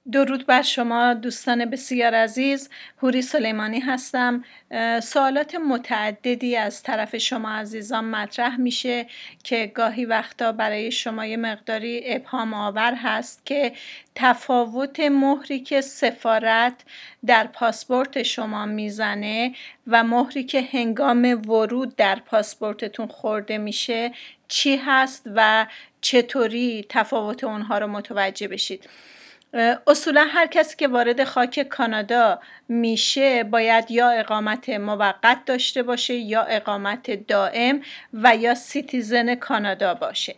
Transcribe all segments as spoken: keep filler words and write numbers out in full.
درود بر شما دوستان بسیار عزیز. هوری سلیمانی هستم. اه، سوالات متعددی از طرف شما عزیزان مطرح میشه که گاهی وقتا برای شما یه مقداری ابهام آور هست که تفاوت مهری که سفارت در پاسپورت شما میزنه و مهری که هنگام ورود در پاسپورتتون خورده میشه چی هست و چطوری تفاوت اونها رو متوجه بشید. اصولا هر کسی که وارد خاک کانادا میشه باید یا اقامت موقت داشته باشه یا اقامت دائم و یا سیتیزن کانادا باشه.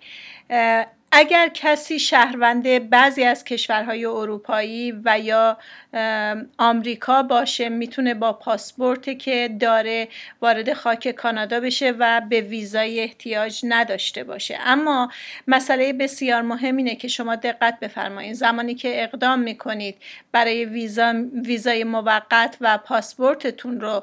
اگر کسی شهروند بعضی از کشورهای اروپایی و یا آمریکا باشه میتونه با پاسپورتی که داره وارد خاک کانادا بشه و به ویزای احتیاج نداشته باشه. اما مسئله بسیار مهم اینه که شما دقت بفرمایید زمانی که اقدام میکنید برای ویزا ویزای موقت و پاسپورتتون رو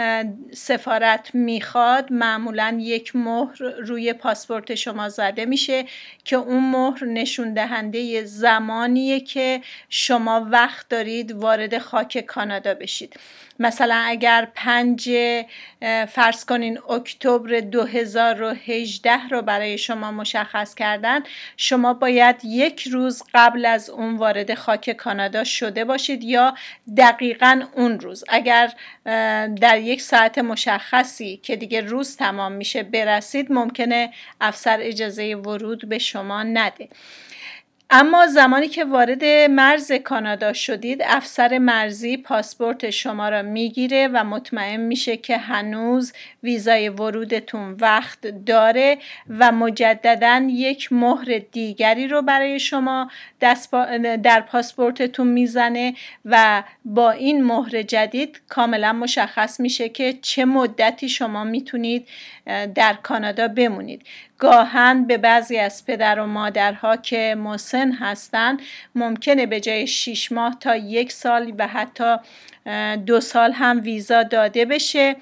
سفارت میخواد، معمولا یک مهر روی پاسپورت شما زده میشه که اون مهر نشون دهنده زمانیه که شما وقت دارید وارد خاک کانادا بشید. مثلا اگر پنج فرض کنین اکتبر دو هزار و هجده رو برای شما مشخص کردن، شما باید یک روز قبل از اون وارد خاک کانادا شده باشید یا دقیقاً اون روز. اگر در یک ساعت مشخصی که دیگه روز تمام میشه برسید، ممکنه افسر اجازه ورود به شما نده. اما زمانی که وارد مرز کانادا شدید، افسر مرزی پاسپورت شما را میگیره و مطمئن میشه که هنوز ویزای ورودتون وقت داره و مجدداً یک مهر دیگری رو برای شما در پاسپورتتون میزنه و با این مهر جدید کاملا مشخص میشه که چه مدتی شما میتونید در کانادا بمونید. گاهن به بعضی از پدر و مادرها که مسن هستن ممکنه به جای شش ماه تا یک سال و حتی دو سال هم ویزا داده بشه.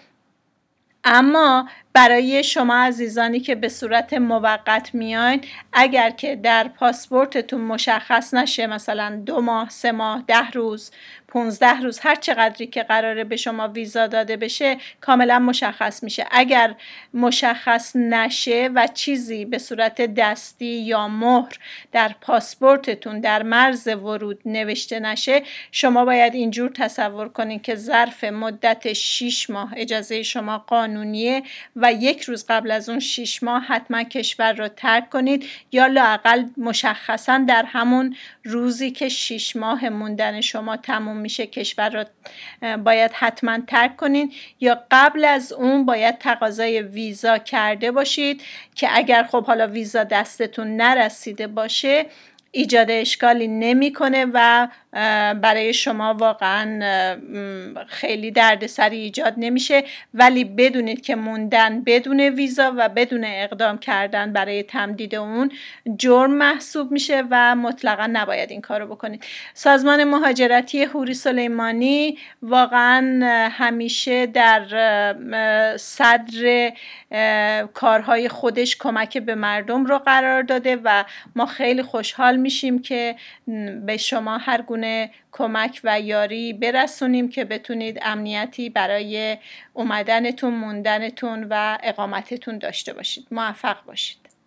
اما برای شما عزیزانی که به صورت موقت میاین، اگر که در پاسپورتتون مشخص نشه مثلا دو ماه، سه ماه، ده روز، پونزده روز، هر چقدری که قراره به شما ویزا داده بشه کاملا مشخص میشه. اگر مشخص نشه و چیزی به صورت دستی یا مهر در پاسپورتتون در مرز ورود نوشته نشه، شما باید اینجور تصور کنین که ظرف مدت شش ماه اجازه شما قانونیه و یک روز قبل از اون شش ماه حتما کشور رو ترک کنید یا لااقل مشخصا در همون روزی که شش ماه موندن شما تموم میشه کشور رو باید حتما ترک کنید، یا قبل از اون باید تقاضای ویزا کرده باشید که اگر خب حالا ویزا دستتون نرسیده باشه ایجاد اشکالی نمیکنه و برای شما واقعا خیلی دردسری ایجاد نمیشه، ولی بدونید که موندن بدون ویزا و بدون اقدام کردن برای تمدید اون جرم محسوب میشه و مطلقا نباید این کارو بکنید. سازمان مهاجرتی هوری سلیمانی واقعا همیشه در صدر کارهای خودش کمک به مردم رو قرار داده و ما خیلی خوشحال میشیم که به شما هر گونه کمک و یاری برسونیم که بتونید امنیتی برای اومدنتون، موندنتون و اقامتتون داشته باشید. موفق باشید.